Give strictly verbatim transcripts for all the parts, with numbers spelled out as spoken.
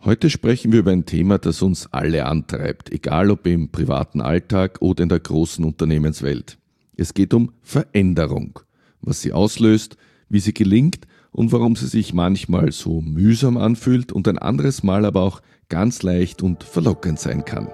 Heute sprechen wir über ein Thema, das uns alle antreibt, egal ob im privaten Alltag oder in der großen Unternehmenswelt. Es geht um Veränderung, was sie auslöst, wie sie gelingt und warum sie sich manchmal so mühsam anfühlt und ein anderes Mal aber auch ganz leicht und verlockend sein kann.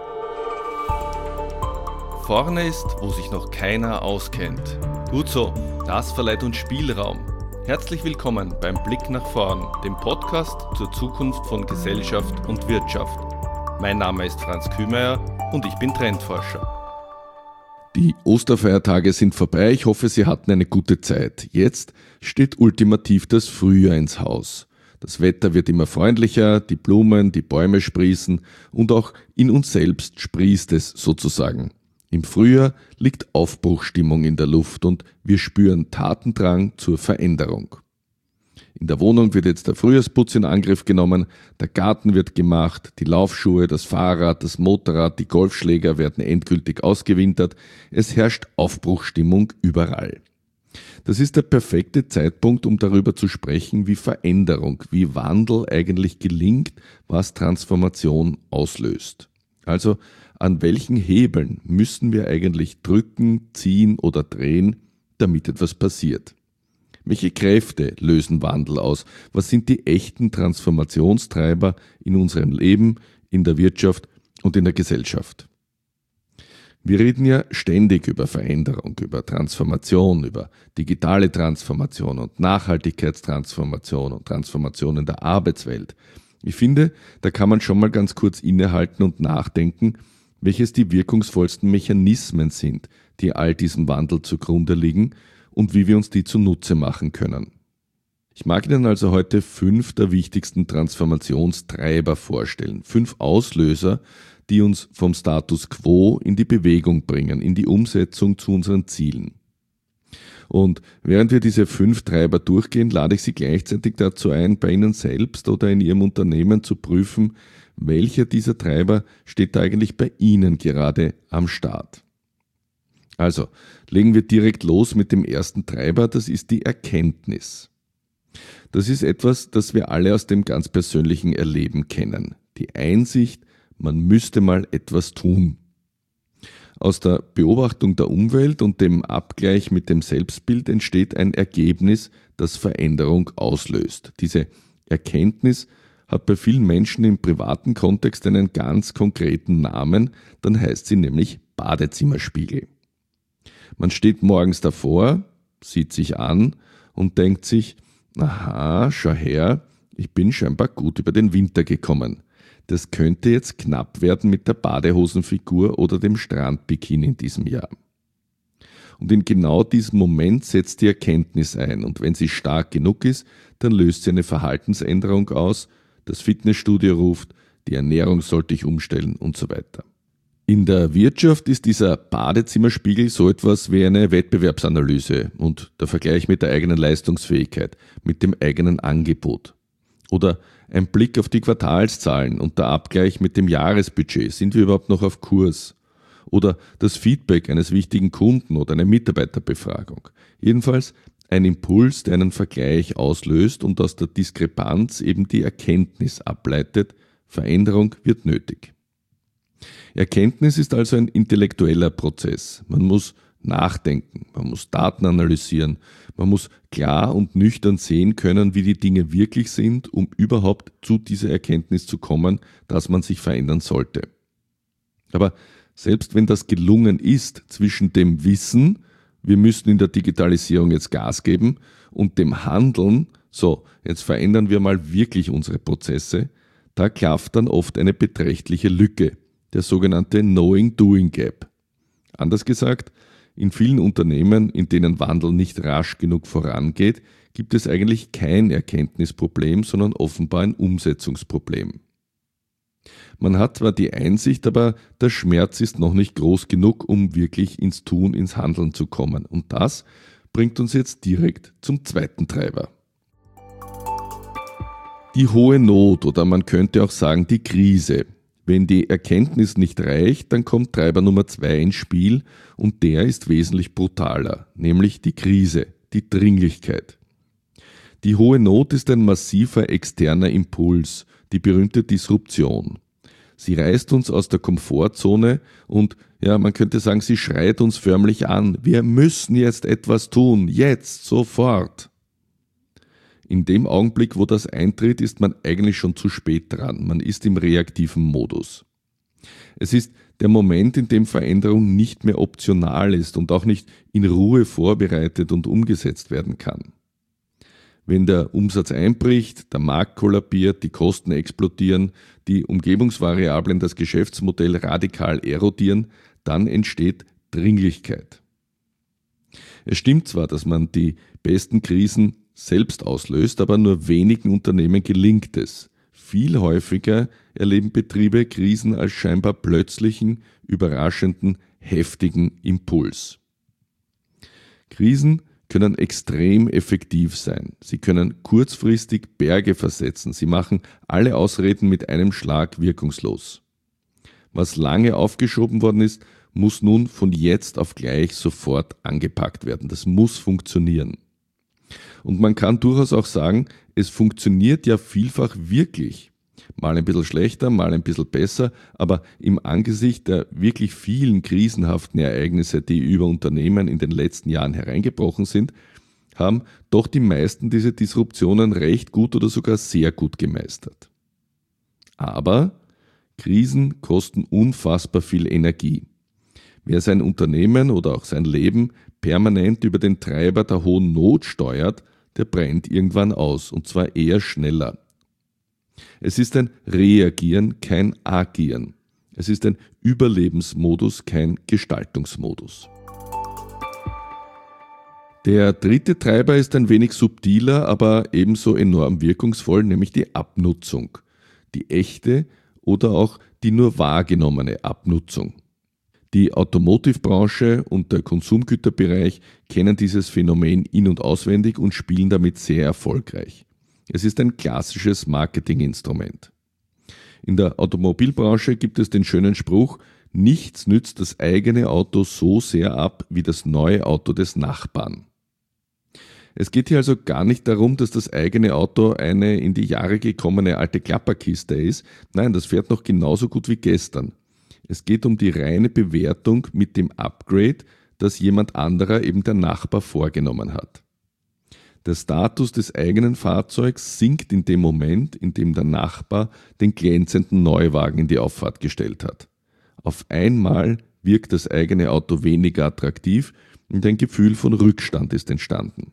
Vorne ist, wo sich noch keiner auskennt. Gut so, das verleiht uns Spielraum. Herzlich willkommen beim Blick nach vorn, dem Podcast zur Zukunft von Gesellschaft und Wirtschaft. Mein Name ist Franz Kühmeier und ich bin Trendforscher. Die Osterfeiertage sind vorbei, ich hoffe, Sie hatten eine gute Zeit. Jetzt steht ultimativ das Frühjahr ins Haus. Das Wetter wird immer freundlicher, die Blumen, die Bäume sprießen und auch in uns selbst sprießt es sozusagen. Im Frühjahr liegt Aufbruchsstimmung in der Luft und wir spüren Tatendrang zur Veränderung. In der Wohnung wird jetzt der Frühjahrsputz in Angriff genommen, der Garten wird gemacht, die Laufschuhe, das Fahrrad, das Motorrad, die Golfschläger werden endgültig ausgewintert. Es herrscht Aufbruchsstimmung überall. Das ist der perfekte Zeitpunkt, um darüber zu sprechen, wie Veränderung, wie Wandel eigentlich gelingt, was Transformation auslöst. Also, an welchen Hebeln müssen wir eigentlich drücken, ziehen oder drehen, damit etwas passiert? Welche Kräfte lösen Wandel aus? Was sind die echten Transformationstreiber in unserem Leben, in der Wirtschaft und in der Gesellschaft? Wir reden ja ständig über Veränderung, über Transformation, über digitale Transformation und Nachhaltigkeitstransformation und Transformation in der Arbeitswelt. Ich finde, da kann man schon mal ganz kurz innehalten und nachdenken, welches die wirkungsvollsten Mechanismen sind, die all diesem Wandel zugrunde liegen und wie wir uns die zunutze machen können. Ich mag Ihnen also heute fünf der wichtigsten Transformationstreiber vorstellen, fünf Auslöser, die uns vom Status quo in die Bewegung bringen, in die Umsetzung zu unseren Zielen. Und während wir diese fünf Treiber durchgehen, lade ich Sie gleichzeitig dazu ein, bei Ihnen selbst oder in Ihrem Unternehmen zu prüfen, welcher dieser Treiber steht da eigentlich bei Ihnen gerade am Start. Also, legen wir direkt los mit dem ersten Treiber, das ist die Erkenntnis. Das ist etwas, das wir alle aus dem ganz persönlichen Erleben kennen. Die Einsicht, man müsste mal etwas tun. Aus der Beobachtung der Umwelt und dem Abgleich mit dem Selbstbild entsteht ein Ergebnis, das Veränderung auslöst. Diese Erkenntnis hat bei vielen Menschen im privaten Kontext einen ganz konkreten Namen, dann heißt sie nämlich Badezimmerspiegel. Man steht morgens davor, sieht sich an und denkt sich, aha, schau her, ich bin scheinbar gut über den Winter gekommen. Das könnte jetzt knapp werden mit der Badehosenfigur oder dem Strandbikini in diesem Jahr. Und in genau diesem Moment setzt die Erkenntnis ein und wenn sie stark genug ist, dann löst sie eine Verhaltensänderung aus, das Fitnessstudio ruft, die Ernährung sollte ich umstellen und so weiter. In der Wirtschaft ist dieser Badezimmerspiegel so etwas wie eine Wettbewerbsanalyse und der Vergleich mit der eigenen Leistungsfähigkeit, mit dem eigenen Angebot. Oder ein Blick auf die Quartalszahlen und der Abgleich mit dem Jahresbudget. Sind wir überhaupt noch auf Kurs? Oder das Feedback eines wichtigen Kunden oder eine Mitarbeiterbefragung. Jedenfalls ein Impuls, der einen Vergleich auslöst und aus der Diskrepanz eben die Erkenntnis ableitet, Veränderung wird nötig. Erkenntnis ist also ein intellektueller Prozess. Man muss nachdenken, man muss Daten analysieren, man muss klar und nüchtern sehen können, wie die Dinge wirklich sind, um überhaupt zu dieser Erkenntnis zu kommen, dass man sich verändern sollte. Aber selbst wenn das gelungen ist, zwischen dem Wissen, wir müssen in der Digitalisierung jetzt Gas geben, und dem Handeln, so, jetzt verändern wir mal wirklich unsere Prozesse, da klafft dann oft eine beträchtliche Lücke, der sogenannte Knowing-Doing Gap. Anders gesagt, in vielen Unternehmen, in denen Wandel nicht rasch genug vorangeht, gibt es eigentlich kein Erkenntnisproblem, sondern offenbar ein Umsetzungsproblem. Man hat zwar die Einsicht, aber der Schmerz ist noch nicht groß genug, um wirklich ins Tun, ins Handeln zu kommen. Und das bringt uns jetzt direkt zum zweiten Treiber. Die hohe Not oder man könnte auch sagen die Krise. Wenn die Erkenntnis nicht reicht, dann kommt Treiber Nummer zwei ins Spiel und der ist wesentlich brutaler, nämlich die Krise, die Dringlichkeit. Die hohe Not ist ein massiver externer Impuls, die berühmte Disruption. Sie reißt uns aus der Komfortzone und ja, man könnte sagen, sie schreit uns förmlich an. Wir müssen jetzt etwas tun, jetzt, sofort. In dem Augenblick, wo das eintritt, ist man eigentlich schon zu spät dran. Man ist im reaktiven Modus. Es ist der Moment, in dem Veränderung nicht mehr optional ist und auch nicht in Ruhe vorbereitet und umgesetzt werden kann. Wenn der Umsatz einbricht, der Markt kollabiert, die Kosten explodieren, die Umgebungsvariablen das Geschäftsmodell radikal erodieren, dann entsteht Dringlichkeit. Es stimmt zwar, dass man die besten Krisen selbst auslöst, aber nur wenigen Unternehmen gelingt es. Viel häufiger erleben Betriebe Krisen als scheinbar plötzlichen, überraschenden, heftigen Impuls. Krisen können extrem effektiv sein. Sie können kurzfristig Berge versetzen. Sie machen alle Ausreden mit einem Schlag wirkungslos. Was lange aufgeschoben worden ist, muss nun von jetzt auf gleich sofort angepackt werden. Das muss funktionieren. Und man kann durchaus auch sagen, es funktioniert ja vielfach wirklich. Mal ein bisschen schlechter, mal ein bisschen besser, aber im Angesicht der wirklich vielen krisenhaften Ereignisse, die über Unternehmen in den letzten Jahren hereingebrochen sind, haben doch die meisten diese Disruptionen recht gut oder sogar sehr gut gemeistert. Aber Krisen kosten unfassbar viel Energie. Wer sein Unternehmen oder auch sein Leben permanent über den Treiber der hohen Not steuert, der brennt irgendwann aus, und zwar eher schneller. Es ist ein Reagieren, kein Agieren. Es ist ein Überlebensmodus, kein Gestaltungsmodus. Der dritte Treiber ist ein wenig subtiler, aber ebenso enorm wirkungsvoll, nämlich die Abnutzung. Die echte oder auch die nur wahrgenommene Abnutzung. Die Automotive-Branche und der Konsumgüterbereich kennen dieses Phänomen in- und auswendig und spielen damit sehr erfolgreich. Es ist ein klassisches Marketinginstrument. In der Automobilbranche gibt es den schönen Spruch, nichts nützt das eigene Auto so sehr ab wie das neue Auto des Nachbarn. Es geht hier also gar nicht darum, dass das eigene Auto eine in die Jahre gekommene alte Klapperkiste ist. Nein, das fährt noch genauso gut wie gestern. Es geht um die reine Bewertung mit dem Upgrade, das jemand anderer, eben der Nachbar, vorgenommen hat. Der Status des eigenen Fahrzeugs sinkt in dem Moment, in dem der Nachbar den glänzenden Neuwagen in die Auffahrt gestellt hat. Auf einmal wirkt das eigene Auto weniger attraktiv und ein Gefühl von Rückstand ist entstanden.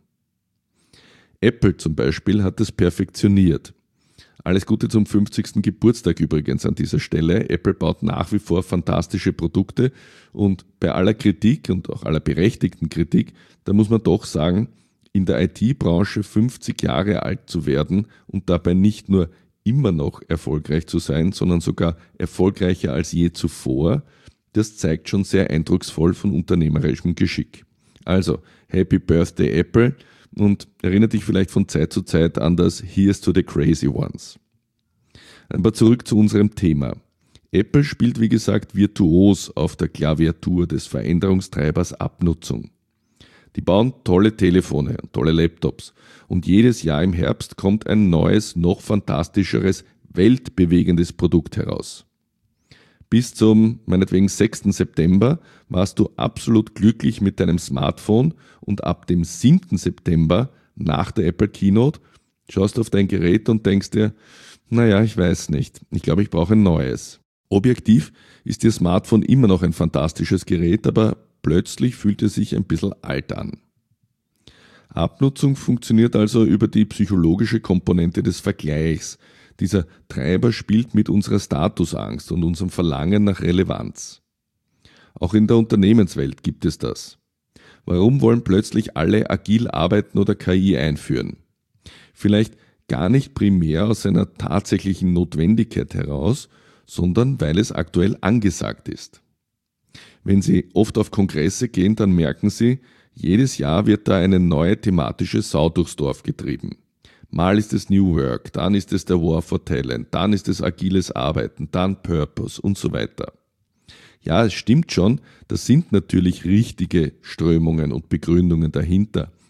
Apple zum Beispiel hat es perfektioniert. Alles Gute zum fünfzigsten Geburtstag übrigens an dieser Stelle. Apple baut nach wie vor fantastische Produkte und bei aller Kritik und auch aller berechtigten Kritik, da muss man doch sagen, in der I T-Branche fünfzig Jahre alt zu werden und dabei nicht nur immer noch erfolgreich zu sein, sondern sogar erfolgreicher als je zuvor, das zeigt schon sehr eindrucksvoll von unternehmerischem Geschick. Also, Happy Birthday Apple und erinnere dich vielleicht von Zeit zu Zeit an das Here's to the Crazy Ones. Aber zurück zu unserem Thema. Apple spielt wie gesagt virtuos auf der Klaviatur des Veränderungstreibers Abnutzung. Die bauen tolle Telefone und tolle Laptops und jedes Jahr im Herbst kommt ein neues, noch fantastischeres, weltbewegendes Produkt heraus. Bis zum, meinetwegen, sechsten September warst du absolut glücklich mit deinem Smartphone und ab dem siebten September, nach der Apple Keynote, schaust du auf dein Gerät und denkst dir, naja, ich weiß nicht, ich glaube, ich brauche ein neues. Objektiv ist Ihr Smartphone immer noch ein fantastisches Gerät, aber plötzlich fühlt es sich ein bisschen alt an. Abnutzung funktioniert also über die psychologische Komponente des Vergleichs. Dieser Treiber spielt mit unserer Statusangst und unserem Verlangen nach Relevanz. Auch in der Unternehmenswelt gibt es das. Warum wollen plötzlich alle agil arbeiten oder K I einführen? Vielleicht gar nicht primär aus einer tatsächlichen Notwendigkeit heraus, sondern weil es aktuell angesagt ist. Wenn Sie oft auf Kongresse gehen, dann merken Sie, jedes Jahr wird da eine neue thematische Sau durchs Dorf getrieben. Mal ist es New Work, dann ist es der War for Talent, dann ist es agiles Arbeiten, dann Purpose und so weiter. Ja, es stimmt schon, da sind natürlich richtige Strömungen und Begründungen dahinter.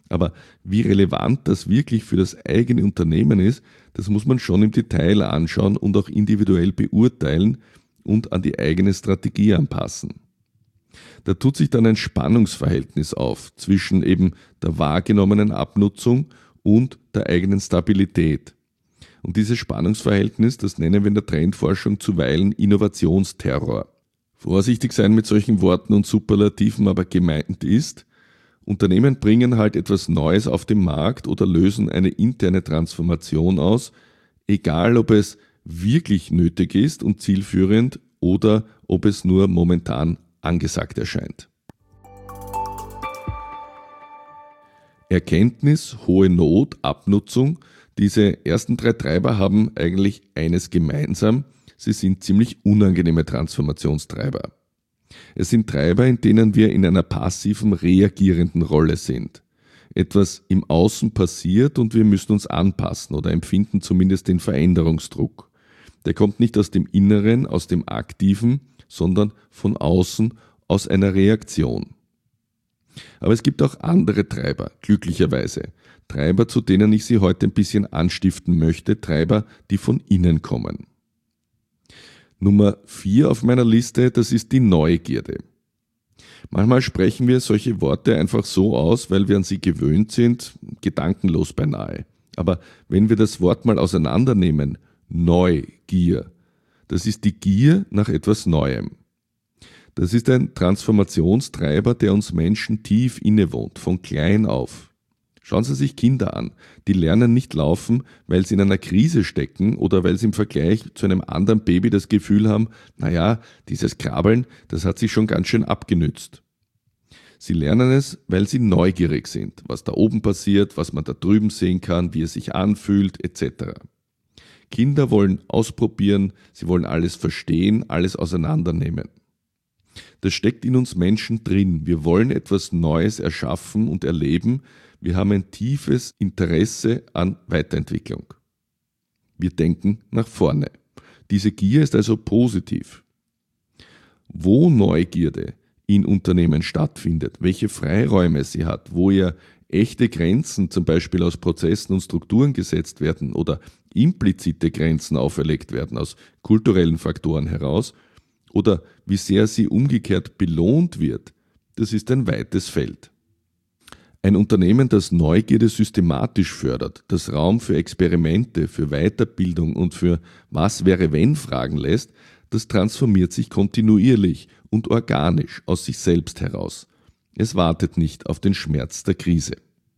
Aber wie relevant das wirklich für das eigene Unternehmen ist, das muss man schon im Detail anschauen und auch individuell beurteilen und an die eigene Strategie anpassen. Da tut sich dann ein Spannungsverhältnis auf zwischen eben der wahrgenommenen Abnutzung und der eigenen Stabilität. Und dieses Spannungsverhältnis, das nennen wir in der Trendforschung zuweilen Innovationsterror. Vorsichtig sein mit solchen Worten und Superlativen, aber gemeint ist, Unternehmen bringen halt etwas Neues auf den Markt oder lösen eine interne Transformation aus, egal ob es wirklich nötig ist und zielführend oder ob es nur momentan angesagt erscheint. Erkenntnis, hohe Not, Abnutzung, diese ersten drei Treiber haben eigentlich eines gemeinsam, sie sind ziemlich unangenehme Transformationstreiber. Es sind Treiber, in denen wir in einer passiven, reagierenden Rolle sind. Etwas im Außen passiert und wir müssen uns anpassen oder empfinden zumindest den Veränderungsdruck. Der kommt nicht aus dem Inneren, aus dem Aktiven, sondern von außen, aus einer Reaktion. Aber es gibt auch andere Treiber, glücklicherweise. Treiber, zu denen ich Sie heute ein bisschen anstiften möchte, Treiber, die von innen kommen. Nummer vier auf meiner Liste, das ist die Neugierde. Manchmal sprechen wir solche Worte einfach so aus, weil wir an sie gewöhnt sind, gedankenlos beinahe. Aber wenn wir das Wort mal auseinandernehmen, Neugier, das ist die Gier nach etwas Neuem. Das ist ein Transformationstreiber, der uns Menschen tief innewohnt, von klein auf. Schauen Sie sich Kinder an, die lernen nicht laufen, weil sie in einer Krise stecken oder weil sie im Vergleich zu einem anderen Baby das Gefühl haben, naja, dieses Krabbeln, das hat sich schon ganz schön abgenützt. Sie lernen es, weil sie neugierig sind, was da oben passiert, was man da drüben sehen kann, wie es sich anfühlt, et cetera. Kinder wollen ausprobieren, sie wollen alles verstehen, alles auseinandernehmen. Das steckt in uns Menschen drin. Wir wollen etwas Neues erschaffen und erleben. Wir haben ein tiefes Interesse an Weiterentwicklung. Wir denken nach vorne. Diese Gier ist also positiv. Wo Neugierde in Unternehmen stattfindet, welche Freiräume sie hat, wo ihr echte Grenzen zum Beispiel aus Prozessen und Strukturen gesetzt werden oder implizite Grenzen auferlegt werden aus kulturellen Faktoren heraus, oder wie sehr sie umgekehrt belohnt wird, das ist ein weites Feld. Ein Unternehmen, das Neugierde systematisch fördert, das Raum für Experimente, für Weiterbildung und für Was-wäre-wenn-Fragen lässt, das transformiert sich kontinuierlich und organisch aus sich selbst heraus. Es wartet nicht auf den Schmerz der Krise.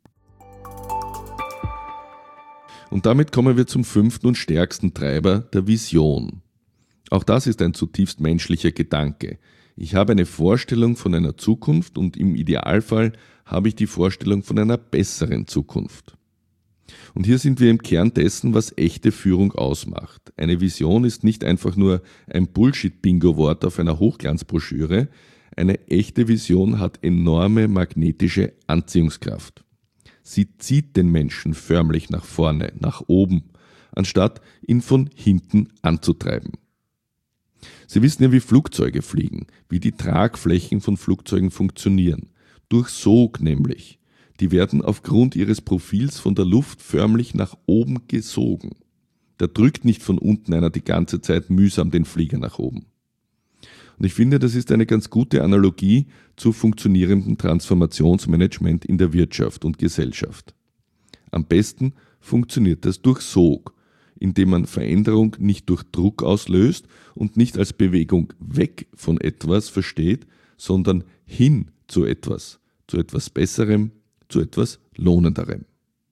Und damit kommen wir zum fünften und stärksten Treiber, der Vision. Auch das ist ein zutiefst menschlicher Gedanke. Ich habe eine Vorstellung von einer Zukunft und im Idealfall habe ich die Vorstellung von einer besseren Zukunft. Und hier sind wir im Kern dessen, was echte Führung ausmacht. Eine Vision ist nicht einfach nur ein Bullshit-Bingo-Wort auf einer Hochglanzbroschüre. Eine echte Vision hat enorme magnetische Anziehungskraft. Sie zieht den Menschen förmlich nach vorne, nach oben, anstatt ihn von hinten anzutreiben. Sie wissen ja, wie Flugzeuge fliegen, wie die Tragflächen von Flugzeugen funktionieren. Durch Sog nämlich. Die werden aufgrund ihres Profils von der Luft förmlich nach oben gesogen. Da drückt nicht von unten einer die ganze Zeit mühsam den Flieger nach oben. Und ich finde, das ist eine ganz gute Analogie zu funktionierendem Transformationsmanagement in der Wirtschaft und Gesellschaft. Am besten funktioniert das durch Sog, indem man Veränderung nicht durch Druck auslöst und nicht als Bewegung weg von etwas versteht, sondern hin zu etwas, zu etwas Besserem, zu etwas Lohnenderem.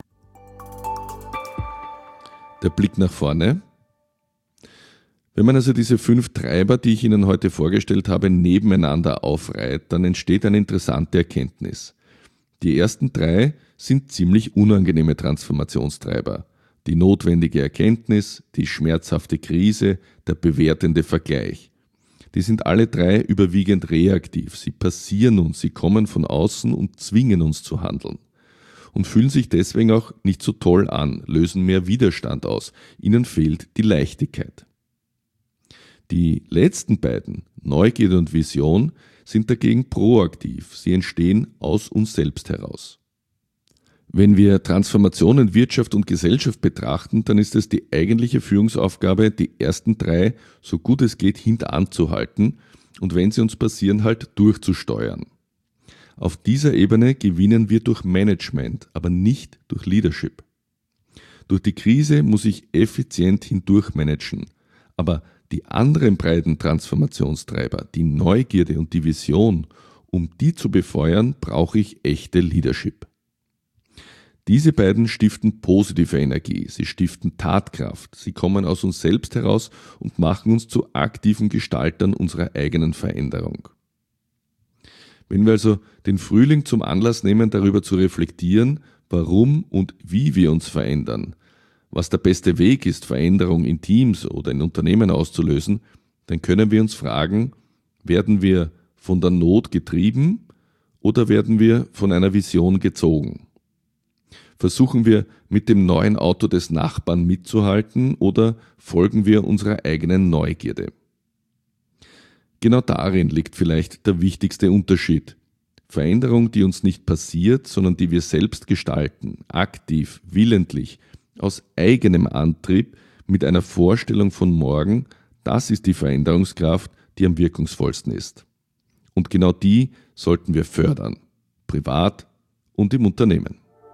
Der Blick nach vorne. Wenn man also diese fünf Treiber, die ich Ihnen heute vorgestellt habe, nebeneinander aufreiht, dann entsteht eine interessante Erkenntnis. Die ersten drei sind ziemlich unangenehme Transformationstreiber. Die notwendige Erkenntnis, die schmerzhafte Krise, der bewertende Vergleich. Die sind alle drei überwiegend reaktiv. Sie passieren uns, sie kommen von außen und zwingen uns zu handeln. Und fühlen sich deswegen auch nicht so toll an, lösen mehr Widerstand aus. Ihnen fehlt die Leichtigkeit. Die letzten beiden, Neugierde und Vision, sind dagegen proaktiv. Sie entstehen aus uns selbst heraus. Wenn wir Transformation in Wirtschaft und Gesellschaft betrachten, dann ist es die eigentliche Führungsaufgabe, die ersten drei, so gut es geht, hinteranzuhalten und wenn sie uns passieren, halt durchzusteuern. Auf dieser Ebene gewinnen wir durch Management, aber nicht durch Leadership. Durch die Krise muss ich effizient hindurch managen, aber die anderen beiden Transformationstreiber, die Neugierde und die Vision, um die zu befeuern, brauche ich echte Leadership. Diese beiden stiften positive Energie, sie stiften Tatkraft, sie kommen aus uns selbst heraus und machen uns zu aktiven Gestaltern unserer eigenen Veränderung. Wenn wir also den Frühling zum Anlass nehmen, darüber zu reflektieren, warum und wie wir uns verändern, was der beste Weg ist, Veränderung in Teams oder in Unternehmen auszulösen, dann können wir uns fragen, werden wir von der Not getrieben oder werden wir von einer Vision gezogen? Versuchen wir mit dem neuen Auto des Nachbarn mitzuhalten oder folgen wir unserer eigenen Neugierde? Genau darin liegt vielleicht der wichtigste Unterschied. Veränderung, die uns nicht passiert, sondern die wir selbst gestalten, aktiv, willentlich, aus eigenem Antrieb, mit einer Vorstellung von morgen, das ist die Veränderungskraft, die am wirkungsvollsten ist. Und genau die sollten wir fördern, privat und im Unternehmen.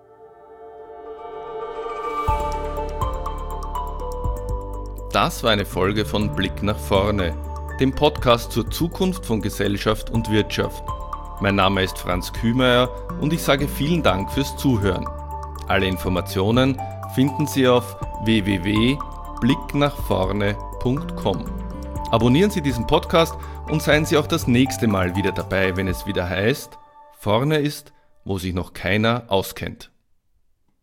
Das war eine Folge von Blick nach vorne, dem Podcast zur Zukunft von Gesellschaft und Wirtschaft. Mein Name ist Franz Kühmeier und ich sage vielen Dank fürs Zuhören. Alle Informationen finden Sie auf w w w punkt blick nach vorne punkt com. Abonnieren Sie diesen Podcast und seien Sie auch das nächste Mal wieder dabei, wenn es wieder heißt, vorne ist, wo sich noch keiner auskennt.